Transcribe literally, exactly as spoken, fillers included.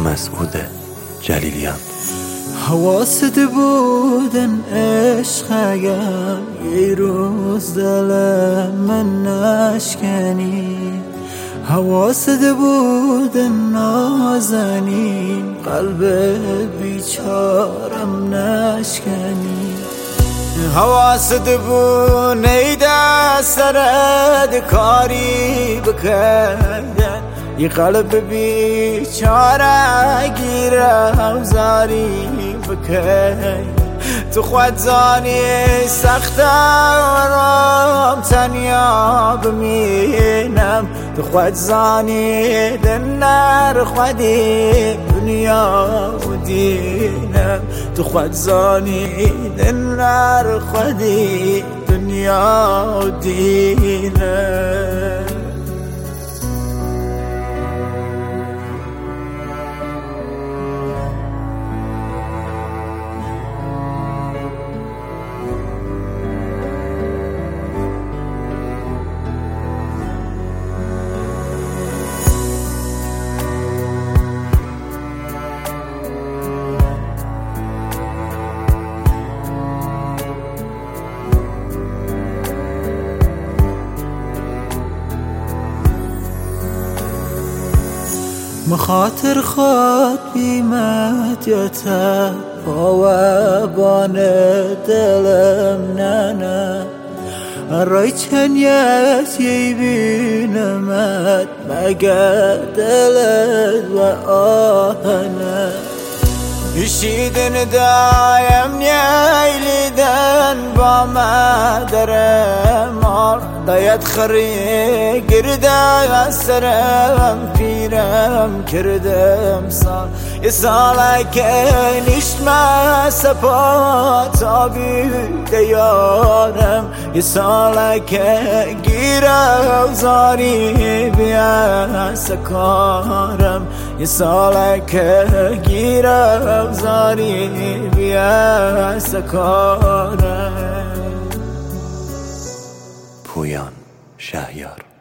مسعود جلیلیان. حواست بودن عشق اگر یه روز دل من نشکنی، حواست بودن نازنین قلب بیچارم نشکنی، حواست بود نیده سرد کاری بکردن یه قلب بیچاره گیره و زاری بکن. تو خود زانی سخته ورام تنیا بمینم، تو خود زانی دنر خودی دنیا و دینم، تو خود زانی دنر خودی دنیا و دینم. مخاطر خود بیمت یا تا پاوبان دلم نه نه، رای چنیت یی بینمت مگر دلت و آهنه. یشیدن دایم نیلیدن با مادرم آر دایت خری گرده سرم پیرم کردم سال یه ساله که نشمه سپا تابی دیارم، یه ساله که گیره و زاری بیا سکارم، یه ساله که گیره و زاری بیا سکارم. پویان شهیار.